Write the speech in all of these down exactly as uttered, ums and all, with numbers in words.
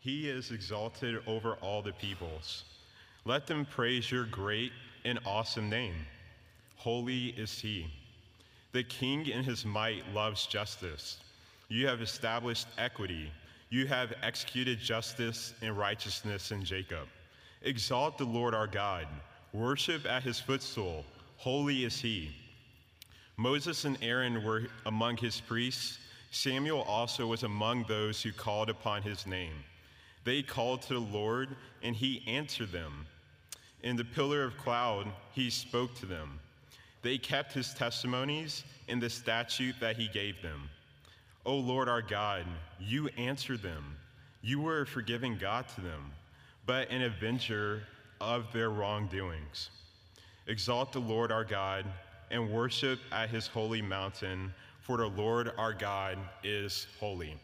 He is exalted over all the peoples. Let them praise your great and awesome name. Holy is he. The king in his might loves justice. You have established equity. You have executed justice and righteousness in Jacob. Exalt the Lord our God. Worship at his footstool. Holy is he. Moses and Aaron were among his priests. Samuel also was among those who called upon his name. They called to the Lord, and he answered them. In the pillar of cloud, he spoke to them. They kept his testimonies and the statute that he gave them. O Lord our God, you answered them. You were a forgiving God to them, but an avenger of their wrongdoings. Exalt the Lord our God and worship at his holy mountain, for the Lord our God is holy.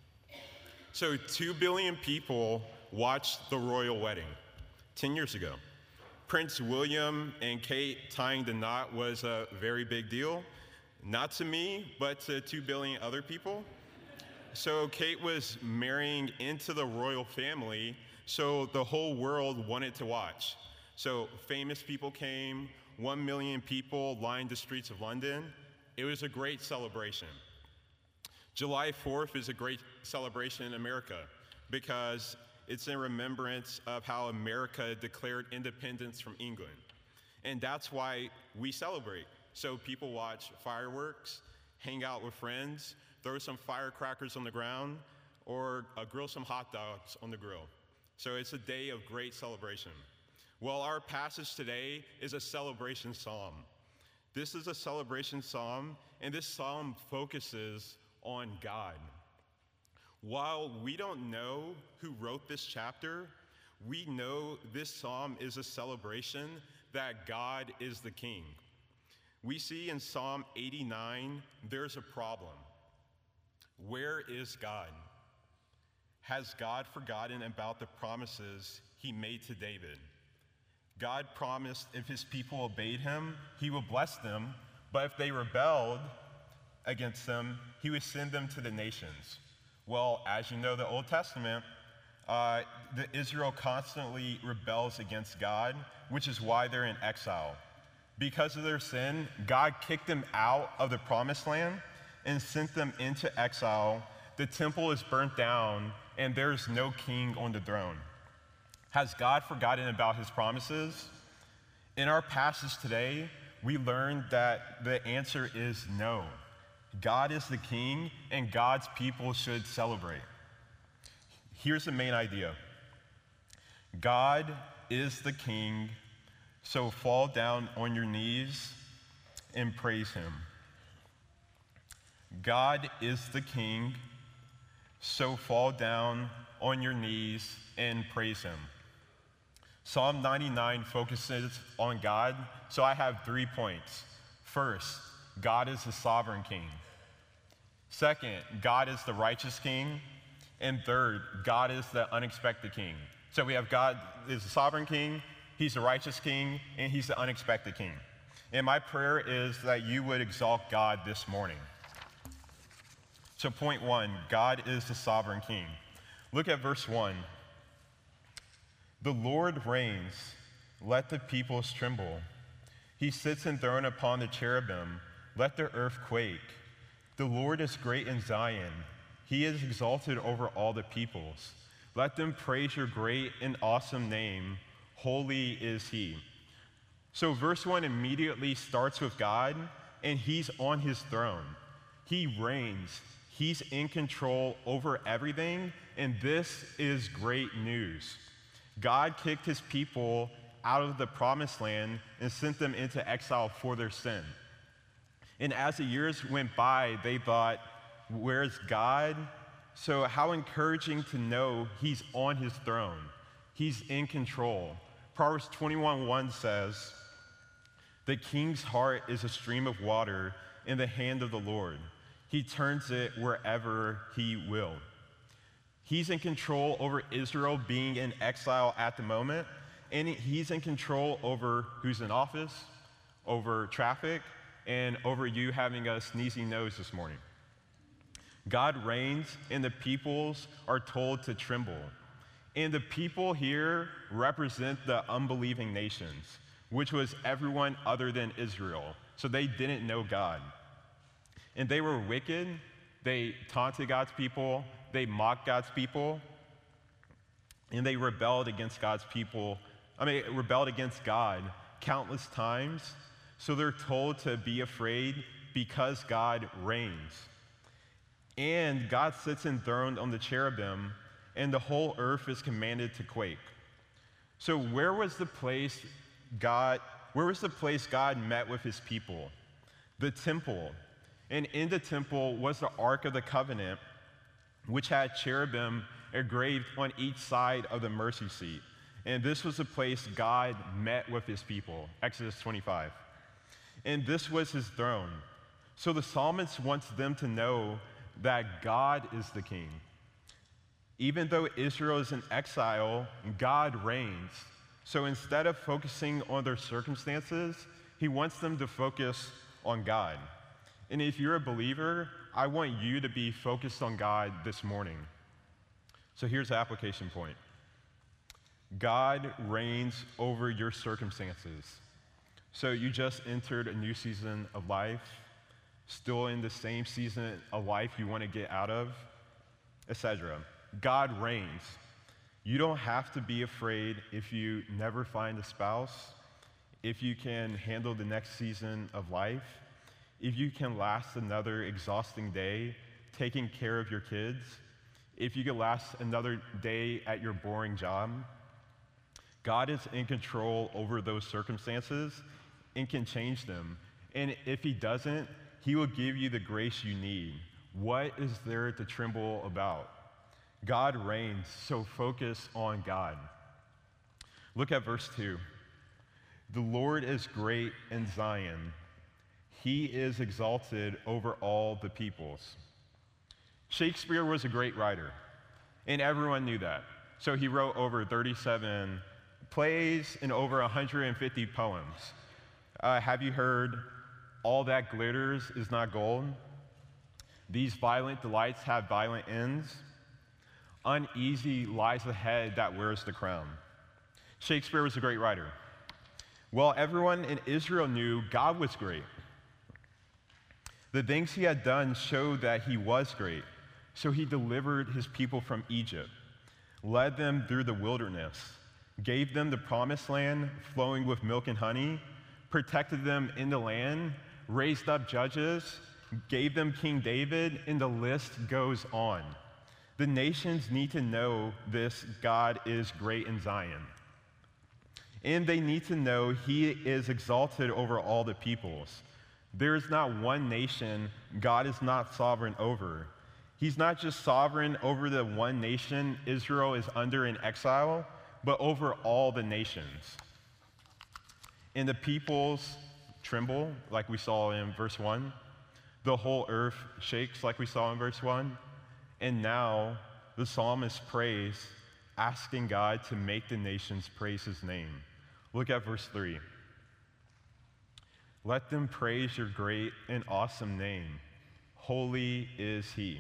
So two billion people watched the royal wedding ten years ago. Prince William and Kate tying the knot was a very big deal. Not to me, but to two billion other people. So Kate was marrying into the royal family, so the whole world wanted to watch. So famous people came, one million people lined the streets of London. It was a great celebration. July fourth is a great celebration in America because it's in remembrance of how America declared independence from England. And that's why we celebrate. So people watch fireworks, hang out with friends, throw some firecrackers on the ground, or uh, grill some hot dogs on the grill. So it's a day of great celebration. Well, our passage today is a celebration psalm. This is a celebration psalm, and this psalm focuses on God. While we don't know who wrote this chapter, we know this psalm is a celebration that God is the king. We see in Psalm eighty-nine, there's a problem. Where is God? Has God forgotten about the promises he made to David? God promised if his people obeyed him, he would bless them, but if they rebelled against him, he would send them to the nations. Well, as you know, the Old Testament, uh, the Israel constantly rebels against God, which is why they're in exile. Because of their sin, God kicked them out of the promised land and sent them into exile. The temple is burnt down, and there's no king on the throne. Has God forgotten about his promises? In our passage today, we learn that the answer is no. God is the king, and God's people should celebrate. Here's the main idea. God is the king, so fall down on your knees and praise him. God is the king, so fall down on your knees and praise him. Psalm ninety-nine focuses on God, so I have three points. First, God is the sovereign king. Second, God is the righteous king. And third, God is the unexpected king. So we have God is the sovereign king, he's the righteous king, and he's the unexpected king. And my prayer is that you would exalt God this morning. So point one, God is the sovereign king. Look at verse one. The Lord reigns, let the peoples tremble. He sits enthroned upon the cherubim, let the earth quake. The Lord is great in Zion. He is exalted over all the peoples. Let them praise your great and awesome name. Holy is he. So verse one immediately starts with God, and he's on his throne. He reigns. He's in control over everything, and this is great news. God kicked his people out of the promised land and sent them into exile for their sin. And as the years went by, they thought, where's God? So how encouraging to know he's on his throne. He's in control. Proverbs twenty-one one says, the king's heart is a stream of water in the hand of the Lord. He turns it wherever he will. He's in control over Israel being in exile at the moment, and he's in control over who's in office, over traffic, and over you having a sneezy nose this morning. God reigns, and the peoples are told to tremble. And the people here represent the unbelieving nations, which was everyone other than Israel. So they didn't know God. And they were wicked. They taunted God's people. They mocked God's people. And they rebelled against God's people. I mean, rebelled against God countless times. So they're told to be afraid because God reigns. And God sits enthroned on the cherubim, and the whole earth is commanded to quake. So where was the place God, where was the place God met with his people? The temple. And in the temple was the Ark of the Covenant, which had cherubim engraved on each side of the mercy seat. And this was the place God met with his people, Exodus twenty-five. And this was his throne. So the psalmist wants them to know that God is the king. Even though Israel is in exile, God reigns. So instead of focusing on their circumstances, he wants them to focus on God. And if you're a believer, I want you to be focused on God this morning. So here's the application point. God reigns over your circumstances. So you just entered a new season of life, still in the same season of life you want to get out of, et cetera. God reigns. You don't have to be afraid if you never find a spouse, if you can handle the next season of life, if you can last another exhausting day taking care of your kids, if you can last another day at your boring job. God is in control over those circumstances and can change them. And if he doesn't, he will give you the grace you need. What is there to tremble about? God reigns, so focus on God. Look at verse two. The Lord is great in Zion. He is exalted over all the peoples. Shakespeare was a great writer, and everyone knew that. So he wrote over thirty-seven plays and over one hundred fifty poems. Uh, have you heard, "All that glitters is not gold"? "These violent delights have violent ends." "Uneasy lies the head that wears the crown." Shakespeare was a great writer. Well, everyone in Israel knew God was great. The things he had done showed that he was great. So he delivered his people from Egypt, led them through the wilderness, gave them the promised land flowing with milk and honey, protected them in the land, raised up judges, gave them King David, and the list goes on. The nations need to know this God is great in Zion. And they need to know he is exalted over all the peoples. There is not one nation God is not sovereign over. He's not just sovereign over the one nation Israel is under in exile, but over all the nations. And the peoples tremble, like we saw in verse one. The whole earth shakes, like we saw in verse one. And now the psalmist prays, asking God to make the nations praise his name. Look at verse three. Let them praise your great and awesome name. Holy is he.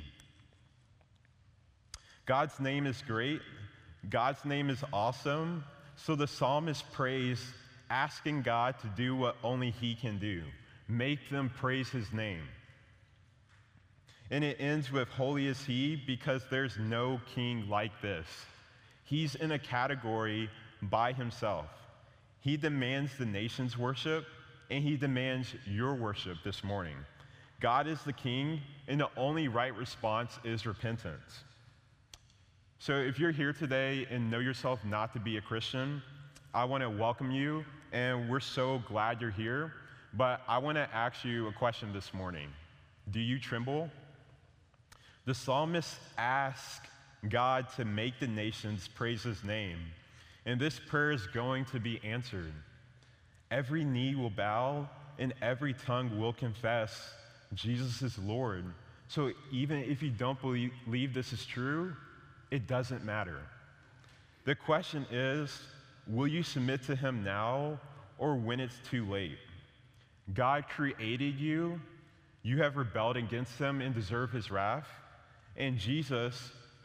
God's name is great. God's name is awesome. So the psalmist prays, asking God to do what only he can do. Make them praise his name. And it ends with holy is he because there's no king like this. He's in a category by himself. He demands the nation's worship, and he demands your worship this morning. God is the king, and the only right response is repentance. So if you're here today and know yourself not to be a Christian, I want to welcome you, and we're so glad you're here. But I want to ask you a question this morning. Do you tremble? The psalmist asks God to make the nations praise his name, and this prayer is going to be answered. Every knee will bow, and every tongue will confess Jesus is Lord. So even if you don't believe, believe this is true, it doesn't matter. The question is, will you submit to him now or when it's too late? God created you. You have rebelled against him and deserve his wrath. And Jesus,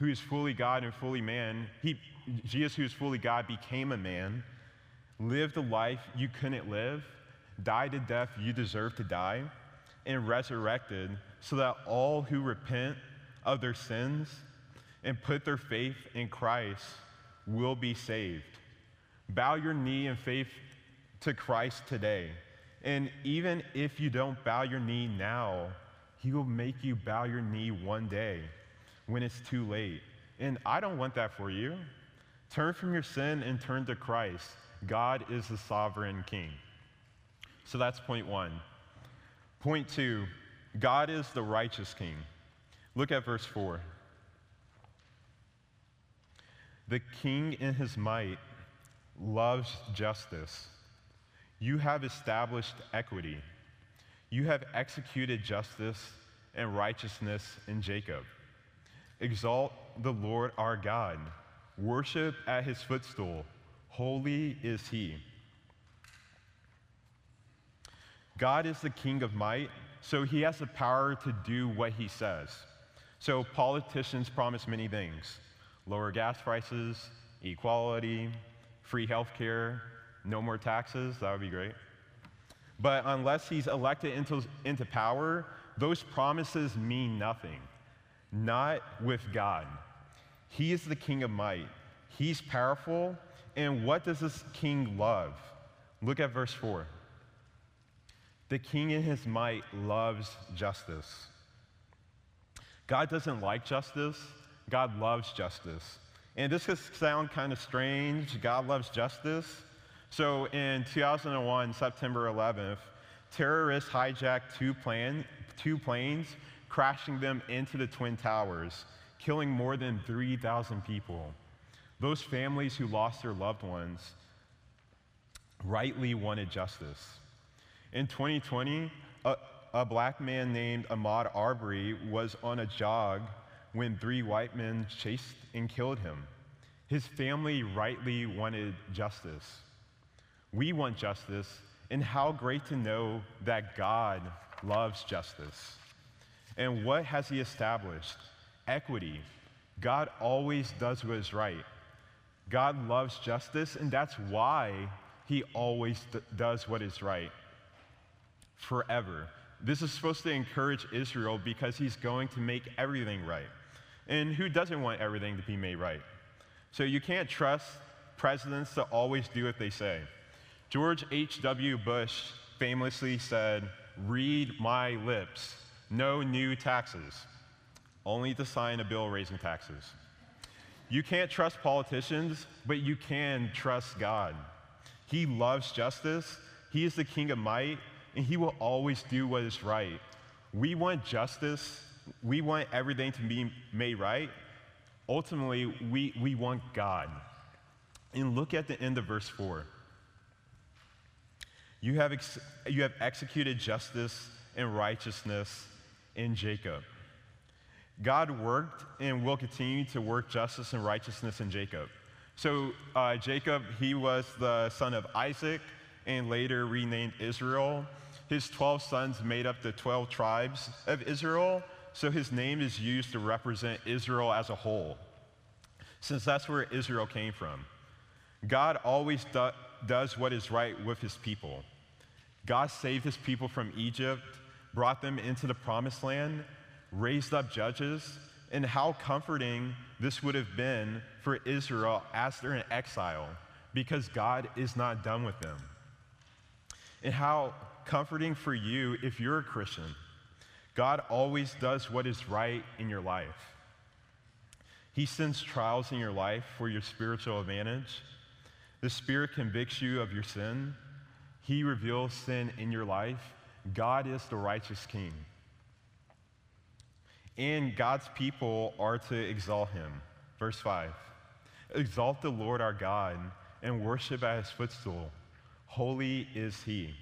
who is fully God and fully man, he, Jesus, who is fully God, became a man, lived a life you couldn't live, died a death you deserve to die, and resurrected so that all who repent of their sins and put their faith in Christ will be saved. Bow your knee in faith to Christ today. And even if you don't bow your knee now, he will make you bow your knee one day when it's too late. And I don't want that for you. Turn from your sin and turn to Christ. God is the sovereign king. So that's point one. Point two, God is the righteous king. Look at verse four. The king in his might loves justice. You have established equity. You have executed justice and righteousness in Jacob. Exalt the Lord our God. Worship at his footstool. Holy is he. God is the king of might, so he has the power to do what he says. So politicians promise many things: lower gas prices, equality, free health care, no more taxes. That would be great. But unless he's elected into, into power, those promises mean nothing. Not with God. He is the king of might. He's powerful. And what does this king love? Look at verse four. The king in his might loves justice. God doesn't like justice. God loves justice. And this could sound kind of strange. God loves justice. So in two thousand one, September eleventh, terrorists hijacked two, plan, two planes, crashing them into the Twin Towers, killing more than three thousand people. Those families who lost their loved ones rightly wanted justice. In twenty twenty, a, a black man named Ahmaud Arbery was on a jog when three white men chased and killed him. His family rightly wanted justice. We want justice, and how great to know that God loves justice. And what has he established? Equity. God always does what is right. God loves justice, and that's why he always d- does what is right. Forever. This is supposed to encourage Israel because he's going to make everything right. And who doesn't want everything to be made right? So you can't trust presidents to always do what they say. George H W Bush famously said, "Read my lips, no new taxes," only to sign a bill raising taxes. You can't trust politicians, but you can trust God. He loves justice, he is the king of might, and he will always do what is right. We want justice, we want everything to be made right. Ultimately, we, we want God. And look at the end of verse four. You have, ex- you have executed justice and righteousness in Jacob. God worked and will continue to work justice and righteousness in Jacob. So uh, Jacob, he was the son of Isaac and later renamed Israel. His twelve sons made up the twelve tribes of Israel, so his name is used to represent Israel as a whole, since that's where Israel came from. God always do- does what is right with his people. God saved his people from Egypt, brought them into the promised land, raised up judges, and how comforting this would have been for Israel as they're in exile, because God is not done with them. And how comforting for you if you're a Christian. God always does what is right in your life. He sends trials in your life for your spiritual advantage. The Spirit convicts you of your sin. He reveals sin in your life. God is the righteous king. And God's people are to exalt him. Verse five, exalt the Lord our God and worship at his footstool. Holy is he.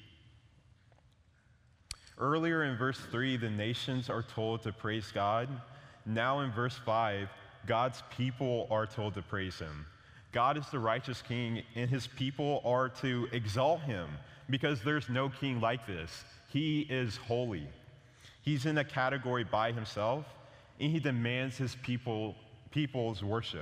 Earlier in verse three, the nations are told to praise God. Now in verse five, God's people are told to praise him. God is the righteous king, and his people are to exalt him because there's no king like this. He is holy. He's in a category by himself, and he demands his people people's worship.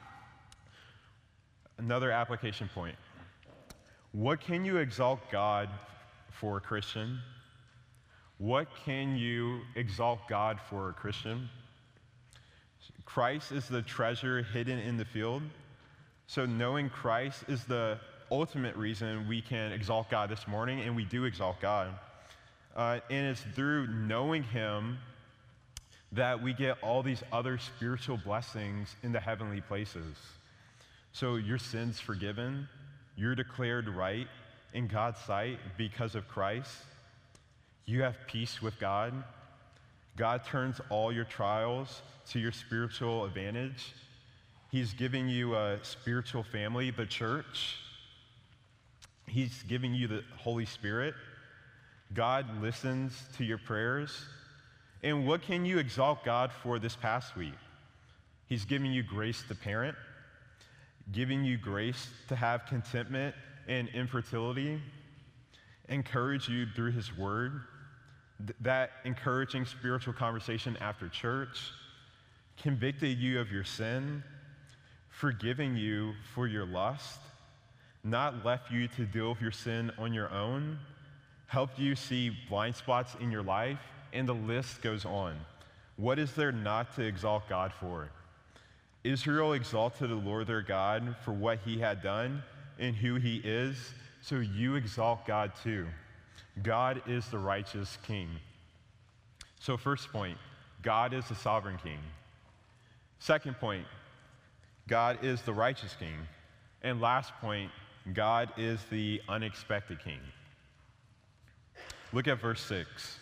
Another application point. What can you exalt God for, Christian? What can you exalt God for, Christian? Christ is the treasure hidden in the field. So knowing Christ is the ultimate reason we can exalt God this morning, and we do exalt God. Uh, and it's through knowing him that we get all these other spiritual blessings in the heavenly places. So your sins forgiven, you're declared right in God's sight because of Christ. You have peace with God. God turns all your trials to your spiritual advantage. He's giving you a spiritual family, the church. He's giving you the Holy Spirit. God listens to your prayers. And what can you exalt God for this past week? He's giving you grace to parent, giving you grace to have contentment and infertility, encourage you through his word, th- that encouraging spiritual conversation after church, convicted you of your sin, forgiving you for your lust, not left you to deal with your sin on your own, helped you see blind spots in your life, and the list goes on. What is there not to exalt God for? Israel exalted the Lord their God for what he had done and who he is, so you exalt God too. God is the righteous king. So first point, God is the sovereign king. Second point, God is the righteous king. And last point, God is the unexpected king. Look at verse six.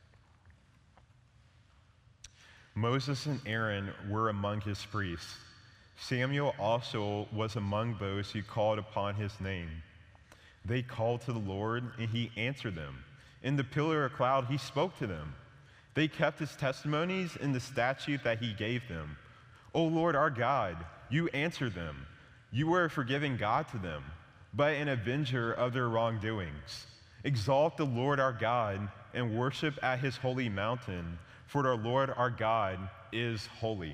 Moses and Aaron were among his priests. Samuel also was among those who called upon his name. They called to the Lord, and he answered them. In the pillar of cloud, he spoke to them. They kept his testimonies in the statute that he gave them. O Lord our God, you answered them. You were a forgiving God to them, but an avenger of their wrongdoings. Exalt the Lord our God and worship at his holy mountain, for our Lord our God is holy.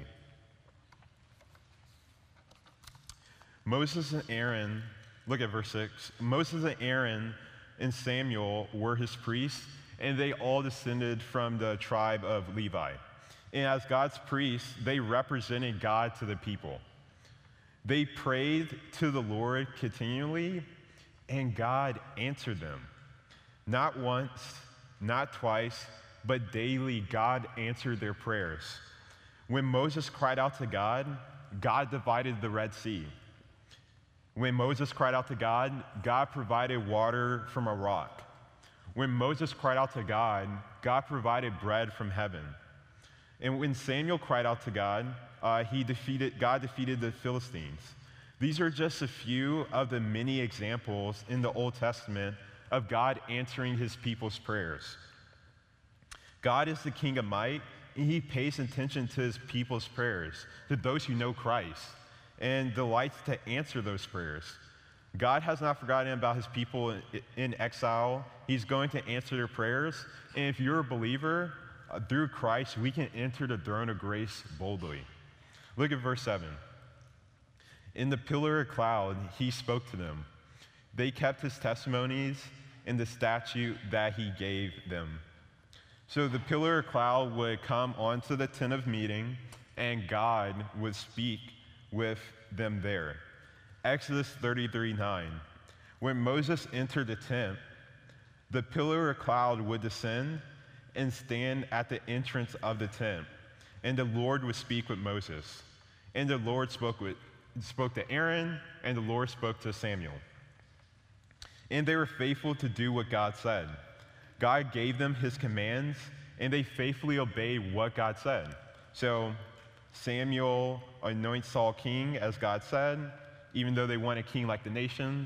Moses and Aaron, look at verse six. Moses and Aaron and Samuel were his priests, and they all descended from the tribe of Levi. And as God's priests, they represented God to the people. They prayed to the Lord continually, and God answered them. Not once, not twice, but daily God answered their prayers. When Moses cried out to God, God divided the Red Sea. When Moses cried out to God, God provided water from a rock. When Moses cried out to God, God provided bread from heaven. And when Samuel cried out to God, uh, he defeated, God defeated the Philistines. These are just a few of the many examples in the Old Testament of God answering his people's prayers. God is the King of might, and he pays attention to his people's prayers, to those who know Christ, and delights to answer those prayers. God has not forgotten about his people in exile. He's going to answer their prayers, and if you're a believer, uh, through Christ, we can enter the throne of grace boldly. Look at verse seven. In the pillar of cloud, he spoke to them. They kept his testimonies and the statute that he gave them. So the pillar of cloud would come onto the tent of meeting, and God would speak with them there. Exodus thirty-three nine. When Moses entered the tent, the pillar of cloud would descend and stand at the entrance of the tent, and the Lord would speak with Moses. And the Lord spoke, with, spoke to Aaron, and the Lord spoke to Samuel. And they were faithful to do what God said. God gave them his commands, and they faithfully obeyed what God said. So Samuel anoints Saul king, as God said, even though they want a king like the nations.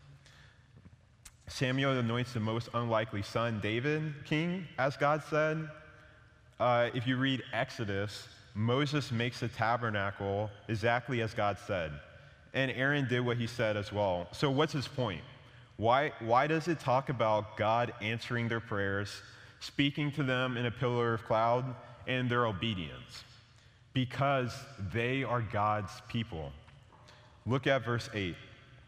Samuel anoints the most unlikely son, David, king, as God said. Uh, if you read Exodus, Moses makes the tabernacle exactly as God said. And Aaron did what he said as well. So what's his point? Why, why does it talk about God answering their prayers, speaking to them in a pillar of cloud, and their obedience? because they are God's people. Look at verse eight.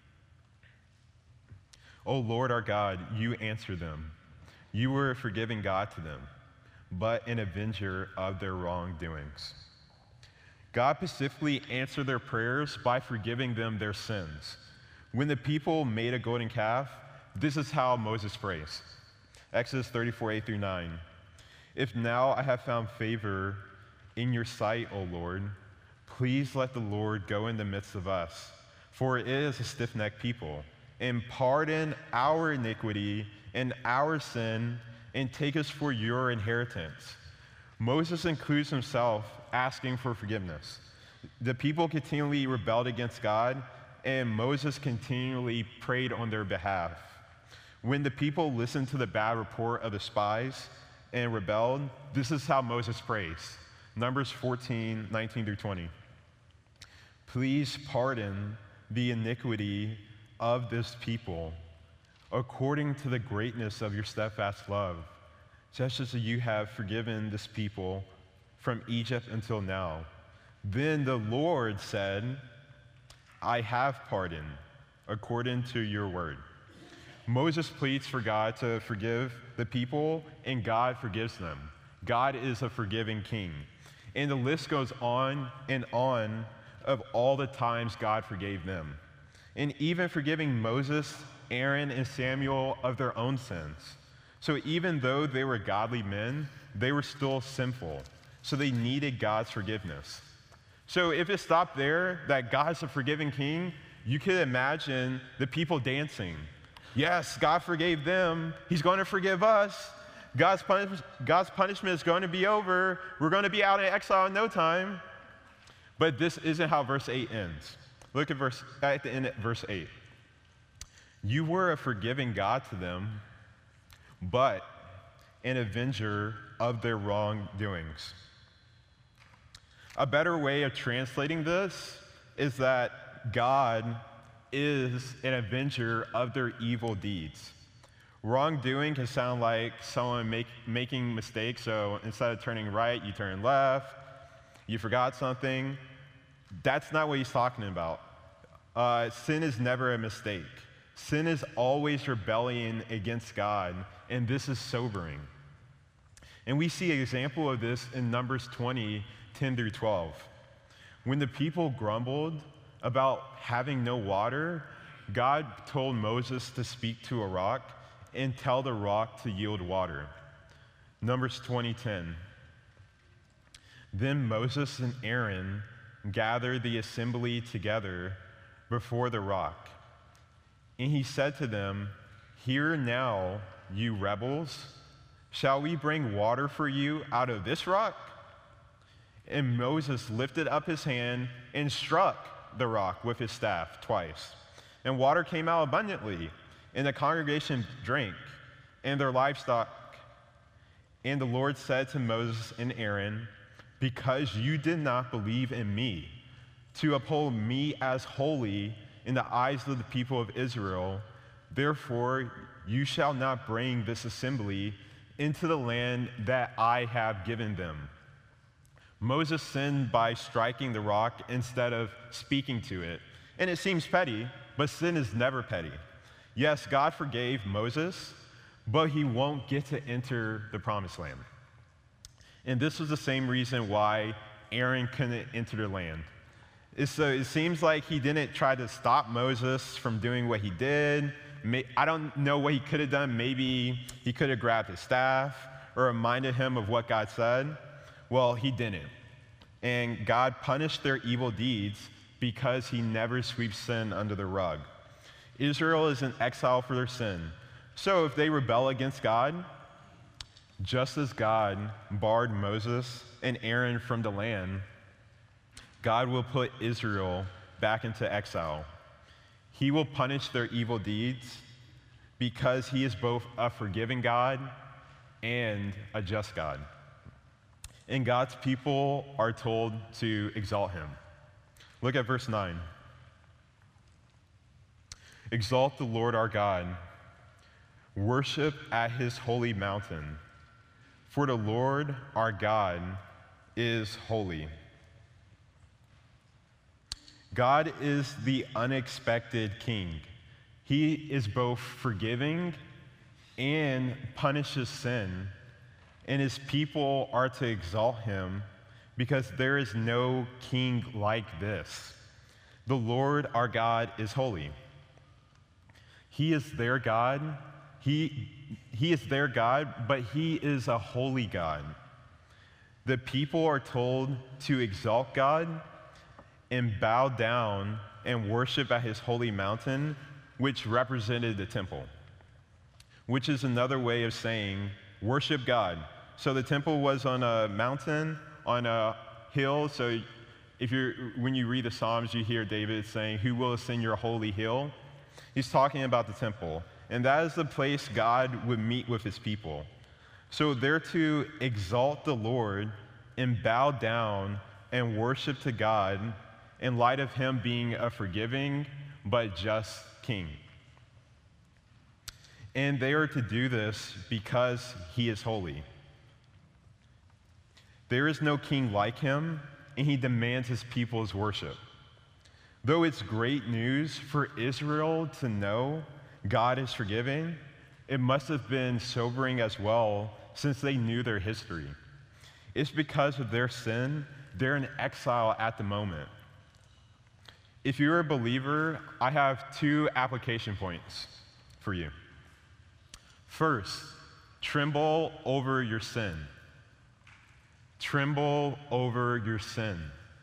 O Lord our God, you answer them. You were a forgiving God to them, but an avenger of their wrongdoings. God specifically answered their prayers by forgiving them their sins. When the people made a golden calf, this is how Moses prays. Exodus thirty-four, eight through nine. If now I have found favor in your sight, O Lord, please let the Lord go in the midst of us, for it is a stiff-necked people, and pardon our iniquity and our sin, and take us for your inheritance. Moses includes himself asking for forgiveness. The people continually rebelled against God, and Moses continually prayed on their behalf. When the people listened to the bad report of the spies and rebelled, this is how Moses prays. Numbers fourteen, nineteen through twenty. Please pardon the iniquity of this people according to the greatness of your steadfast love, just as you have forgiven this people from Egypt until now. Then the Lord said, I have pardoned according to your word. Moses pleads for God to forgive the people, and God forgives them. God is a forgiving king. And the list goes on and on of all the times God forgave them. And even forgiving Moses, Aaron, and Samuel of their own sins. So even though they were godly men, they were still sinful. So they needed God's forgiveness. So if it stopped there, that God's a forgiving king, you could imagine the people dancing. Yes, God forgave them. He's going to forgive us. God's, punish- God's punishment is going to be over. We're going to be out in exile in no time. But this isn't how verse eight ends. Look at, verse, at the end of verse eight. You were a forgiving God to them, but an avenger of their wrongdoings. A better way of translating this is that God is an avenger of their evil deeds. Wrongdoing can sound like someone make, making mistakes, so instead of turning right, you turn left, you forgot something. That's not what he's talking about. Uh, sin is never a mistake. Sin is always rebellion against God, and this is sobering. And we see an example of this in Numbers twenty, ten through twelve. When the people grumbled about having no water, God told Moses to speak to a rock and tell the rock to yield water. Numbers twenty, ten. Then Moses and Aaron gathered the assembly together before the rock. And he said to them, Hear now, you rebels, shall we bring water for you out of this rock? And Moses lifted up his hand and struck the rock with his staff twice. And water came out abundantly, and the congregation drank, and their livestock. And the Lord said to Moses and Aaron, Because you did not believe in me, to uphold me as holy in the eyes of the people of Israel, therefore you shall not bring this assembly into the land that I have given them. Moses sinned by striking the rock instead of speaking to it. And it seems petty, but sin is never petty. Yes, God forgave Moses, but he won't get to enter the promised land. And this was the same reason why Aaron couldn't enter the land. So it seems like he didn't try to stop Moses from doing what he did. I don't know what he could have done. Maybe he could have grabbed his staff or reminded him of what God said. Well, he didn't. And God punished their evil deeds because he never sweeps sin under the rug. Israel is in exile for their sin. So if they rebel against God, just as God barred Moses and Aaron from the land, God will put Israel back into exile. He will punish their evil deeds because he is both a forgiving God and a just God. And God's people are told to exalt him. Look at verse nine. Exalt the Lord our God. Worship at his holy mountain. For the Lord our God is holy. God is the unexpected king. He is both forgiving and punishes sin, and his people are to exalt him because there is no king like this. The Lord our God is holy. He is their God. He, he is their God, but he is a holy God. The people are told to exalt God and bow down and worship at his holy mountain, which represented the temple, which is another way of saying worship God. So the temple was on a mountain, on a hill. So if you're, when you read the Psalms, you hear David saying, "Who will ascend your holy hill?" He's talking about the temple. And that is the place God would meet with his people. So they're to exalt the Lord and bow down and worship to God in light of him being a forgiving but just king. And they are to do this because he is holy. There is no king like him, and he demands his people's worship. Though it's great news for Israel to know God is forgiving, it must have been sobering as well, since they knew their history. It's because of their sin, they're in exile at the moment. If you're a believer, I have two application points for you. First, tremble over your sin. Tremble over your sin.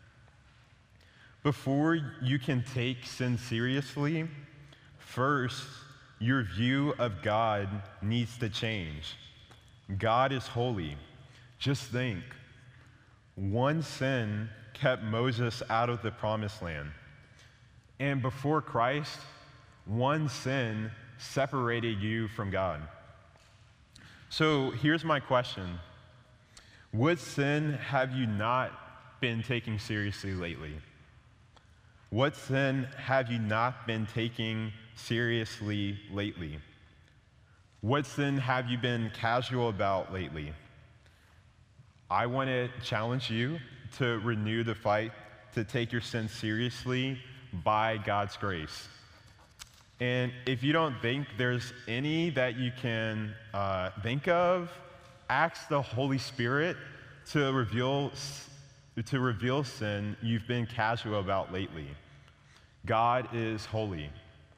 Before you can take sin seriously, first, your view of God needs to change. God is holy. Just think, one sin kept Moses out of the promised land. And before Christ, one sin separated you from God. So here's my question. What sin have you not been taking seriously lately? What sin have you not been taking seriously lately? What sin have you been casual about lately? I want to challenge you to renew the fight to take your sin seriously by God's grace. And if you don't think there's any that you can uh, think of, ask the Holy Spirit to reveal, to reveal sin you've been casual about lately. God is holy.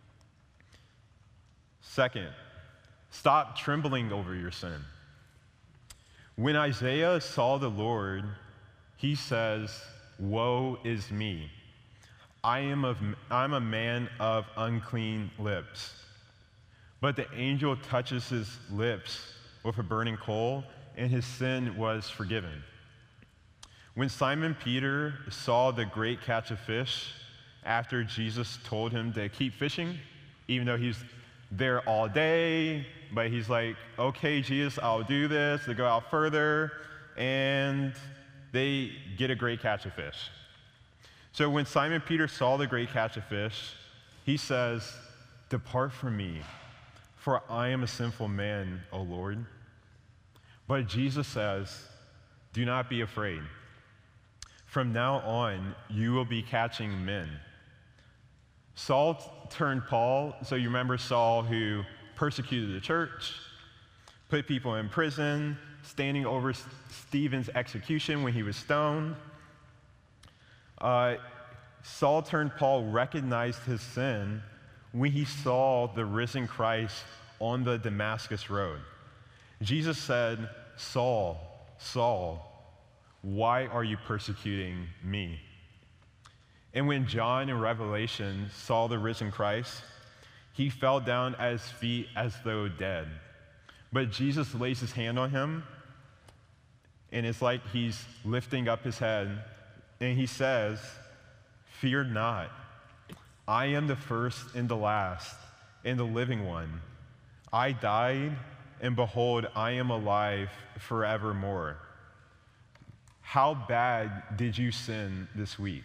Second, stop trembling over your sin. When Isaiah saw the Lord, he says, "Woe is me. I am of, I'm a man of unclean lips." But the angel touches his lips with a burning coal, and his sin was forgiven. When Simon Peter saw the great catch of fish, after Jesus told him to keep fishing, even though he's there all day, but he's like, "Okay, Jesus, I'll do this." They go out further, and they get a great catch of fish. So when Simon Peter saw the great catch of fish, he says, "Depart from me, for I am a sinful man, O Lord." But Jesus says, "Do not be afraid. From now on, you will be catching men." Saul turned Paul, so you remember Saul who persecuted the church, put people in prison, standing over Stephen's execution when he was stoned. Uh, Saul turned Paul recognized his sin when he saw the risen Christ on the Damascus road. Jesus said, "Saul, Saul, why are you persecuting me?" And when John in Revelation saw the risen Christ, he fell down at his feet as though dead. But Jesus lays his hand on him, and it's like he's lifting up his head, and he says, "Fear not. I am the first and the last, and the living one. I died, and behold, I am alive forevermore." How bad did you sin this week?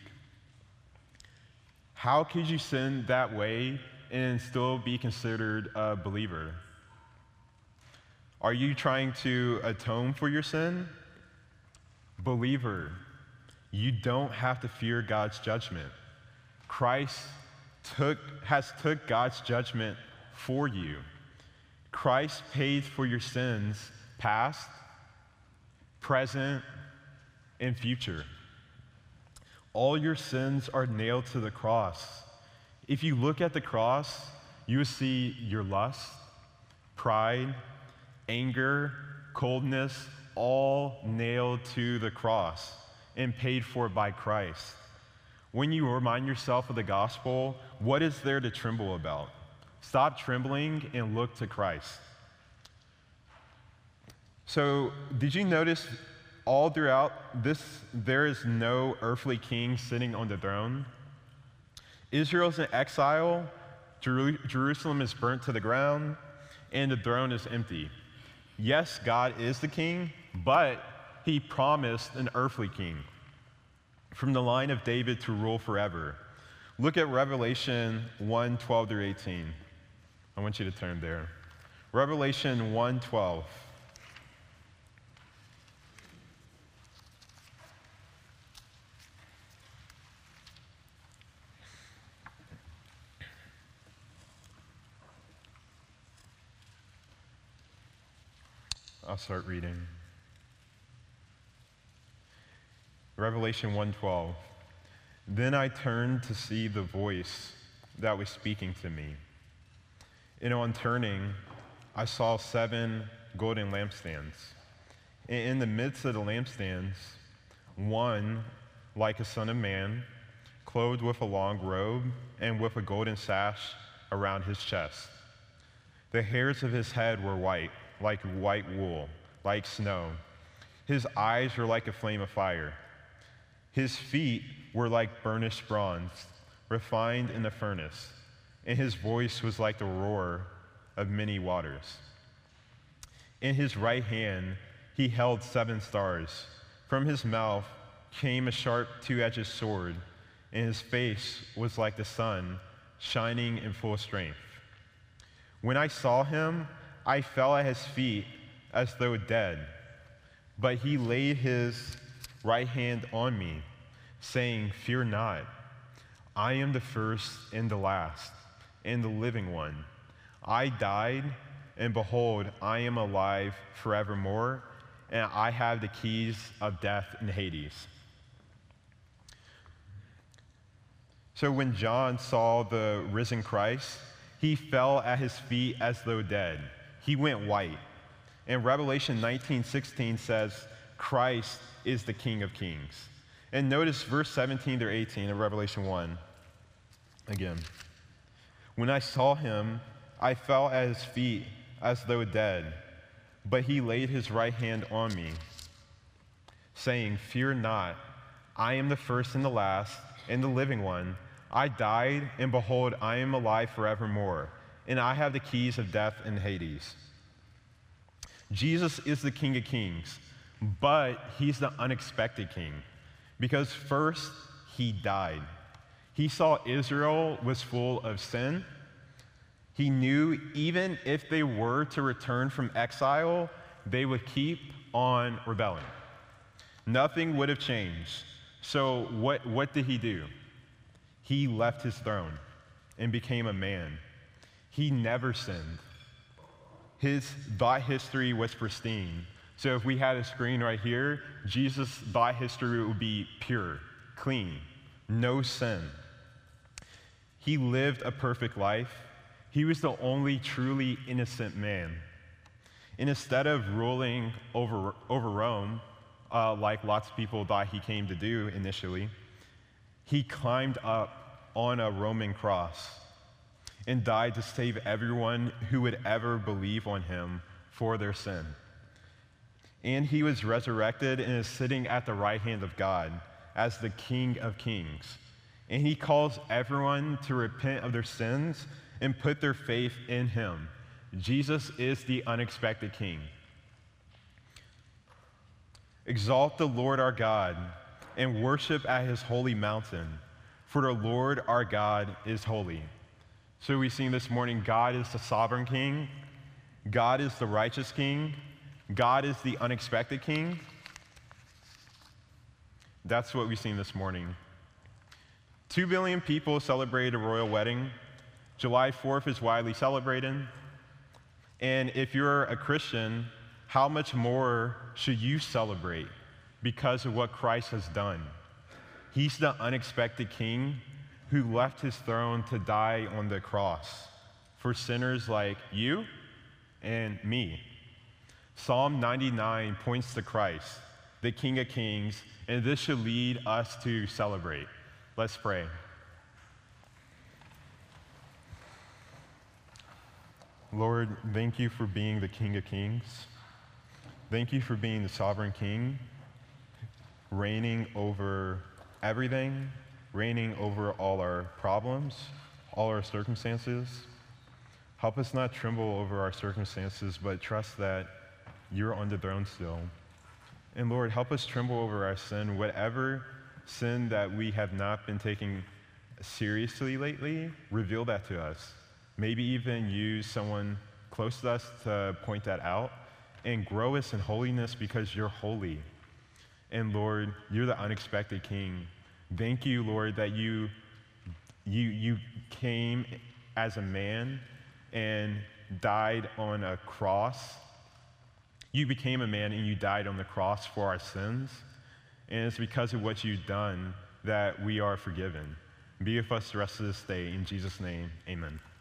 How could you sin that way and still be considered a believer? Are you trying to atone for your sin? Believer, you don't have to fear God's judgment. Christ took, has took God's judgment for you. Christ paid for your sins, past, present, and future. All your sins are nailed to the cross. If you look at the cross, you will see your lust, pride, anger, coldness, all nailed to the cross and paid for by Christ. When you remind yourself of the gospel, what is there to tremble about? Stop trembling and look to Christ. So, did you notice all throughout this, there is no earthly king sitting on the throne? Israel's in exile, Jeru- Jerusalem is burnt to the ground, and the throne is empty. Yes, God is the king, but he promised an earthly king from the line of David to rule forever. Look at Revelation one, twelve through eighteen. I want you to turn there. Revelation one, twelve. I'll start reading. Revelation one twelve. Then I turned to see the voice that was speaking to me. And on turning, I saw seven golden lampstands. And in the midst of the lampstands, one like a son of man, clothed with a long robe and with a golden sash around his chest. The hairs of his head were white, like white wool, like snow. His eyes were like a flame of fire. His feet were like burnished bronze, refined in the furnace, and his voice was like the roar of many waters. In his right hand he held seven stars. From his mouth came a sharp two-edged sword, and his face was like the sun, shining in full strength. When I saw him, I fell at his feet as though dead, but he laid his right hand on me, saying, "Fear not, I am the first and the last, and the living one. I died, and behold, I am alive forevermore, and I have the keys of death and Hades." So when John saw the risen Christ, he fell at his feet as though dead. He went white. And Revelation nineteen sixteen says, Christ is the King of Kings. And notice verse seventeen through eighteen of Revelation one. Again. When I saw him, I fell at his feet as though dead, but he laid his right hand on me, saying, "Fear not, I am the first and the last, and the living one. I died, and behold, I am alive forevermore, and I have the keys of death and Hades." Jesus is the King of Kings, but he's the unexpected king, because first, he died. He saw Israel was full of sin. He knew even if they were to return from exile, they would keep on rebelling. Nothing would have changed. So what, what did he do? He left his throne and became a man. He never sinned. His thought history was pristine. So if we had a screen right here, Jesus' thought history would be pure, clean, no sin. He lived a perfect life. He was the only truly innocent man. And instead of ruling over, over Rome, uh, like lots of people thought he came to do initially, he climbed up on a Roman cross and died to save everyone who would ever believe on him for their sin. And he was resurrected and is sitting at the right hand of God as the King of Kings. And he calls everyone to repent of their sins and put their faith in him. Jesus is the unexpected King. Exalt the Lord our God and worship at his holy mountain, for the Lord our God is holy. So we've seen this morning, God is the sovereign King, God is the righteous King, God is the unexpected King. That's what we've seen this morning. Two billion people celebrate a royal wedding. July fourth is widely celebrated. And if you're a Christian, how much more should you celebrate because of what Christ has done? He's the unexpected king who left his throne to die on the cross for sinners like you and me. Psalm ninety-nine points to Christ, the King of Kings, and this should lead us to celebrate. Let's pray. Lord, thank you for being the King of Kings. Thank you for being the sovereign King, reigning over everything, reigning over all our problems, all our circumstances. Help us not tremble over our circumstances, but trust that you're on the throne still. And Lord, help us tremble over our sin, whatever sin that we have not been taking seriously lately, reveal that to us. Maybe even use someone close to us to point that out, and grow us in holiness because you're holy. And Lord, you're the unexpected King. Thank you, Lord, that you, you, you came as a man and died on a cross. You became a man and you died on the cross for our sins. And it's because of what you've done that we are forgiven. Be with us the rest of this day. In Jesus' name, amen.